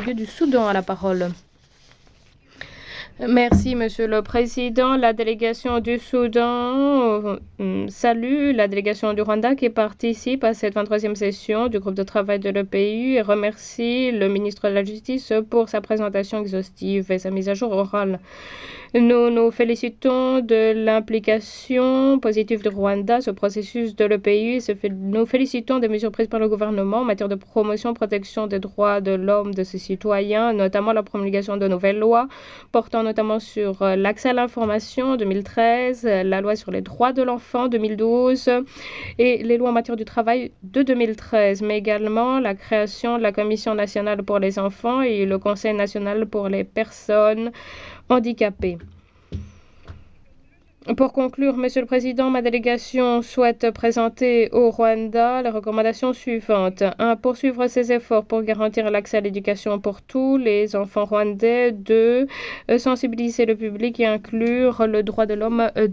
délégué du Soudan a la parole. Merci, Monsieur le Président. La délégation du Soudan salue la délégation du Rwanda qui participe à cette 23e session du groupe de travail de l'EPU et remercie le ministre de la Justice pour sa présentation exhaustive et sa mise à jour orale. Nous nous félicitons de l'implication positive du Rwanda sur le processus de l'EPU et nous félicitons des mesures prises par le gouvernement en matière de promotion et protection des droits de l'homme de ses citoyens, notamment la promulgation de nouvelles lois portant notamment sur l'accès à l'information en 2013, la loi sur les droits de l'enfant 2012 et les lois en matière du travail de 2013, mais également la création de la Commission nationale pour les enfants et le Conseil national pour les personnes handicapées. Pour conclure, Monsieur le Président, ma délégation souhaite présenter au Rwanda les recommandations suivantes. 1. Poursuivre ses efforts pour garantir l'accès à l'éducation pour tous les enfants rwandais. 2. Sensibiliser le public et inclure le droit de l'homme